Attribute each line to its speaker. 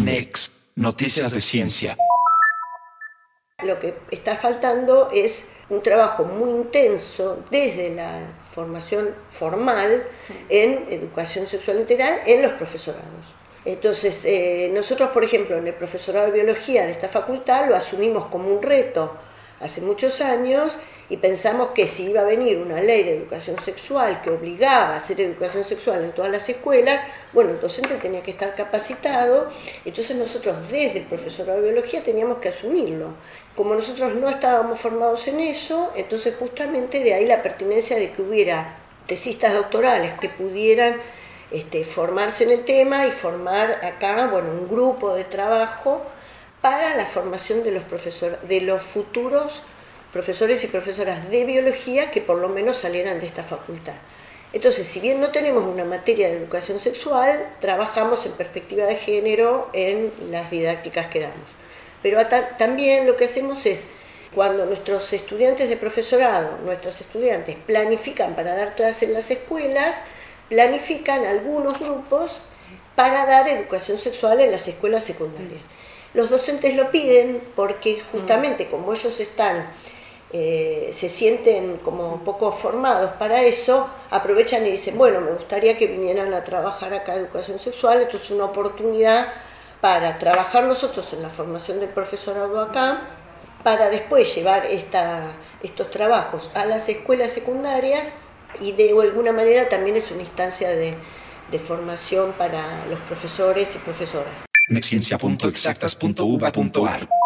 Speaker 1: Next, noticias de ciencia.
Speaker 2: Lo que está faltando es un trabajo muy intenso desde la formación formal en educación sexual integral en los profesorados. Entonces, nosotros, por ejemplo, en el profesorado de biología de esta facultad lo asumimos como un reto hace muchos años y pensamos que si iba a venir una ley de educación sexual que obligaba a hacer educación sexual en todas las escuelas, bueno, el docente tenía que estar capacitado, entonces nosotros desde el profesorado de biología teníamos que asumirlo. Como nosotros no estábamos formados en eso, entonces justamente de ahí la pertinencia de que hubiera tesistas doctorales que pudieran formarse en el tema y formar acá, bueno, un grupo de trabajo para la formación de los futuros profesores y profesoras de biología que por lo menos salieran de esta facultad. Entonces, si bien no tenemos una materia de educación sexual, trabajamos en perspectiva de género en las didácticas que damos. Pero también lo que hacemos es, cuando nuestros estudiantes de profesorado, nuestros estudiantes planifican para dar clases en las escuelas, planifican algunos grupos para dar educación sexual en las escuelas secundarias. Los docentes lo piden porque justamente como ellos se sienten como poco formados para eso, aprovechan y dicen, bueno, me gustaría que vinieran a trabajar acá educación sexual, esto es una oportunidad para trabajar nosotros en la formación del profesorado acá, para después llevar estos trabajos a las escuelas secundarias y de alguna manera también es una instancia de formación para los profesores y profesoras.
Speaker 1: Nexciencia.exactas.uva.ar